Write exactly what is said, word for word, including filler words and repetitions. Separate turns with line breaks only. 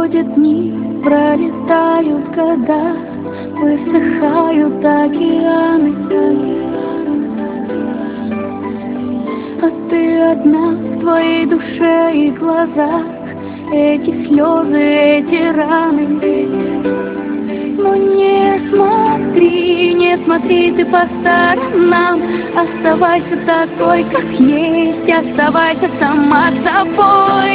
Проходят дни, пролетают года, высыхают океаны, а ты одна в твоей душе и глазах. Эти слезы, эти раны. Но не смотри, не смотри ты по сторонам. Оставайся такой, как есть, оставайся сама собой.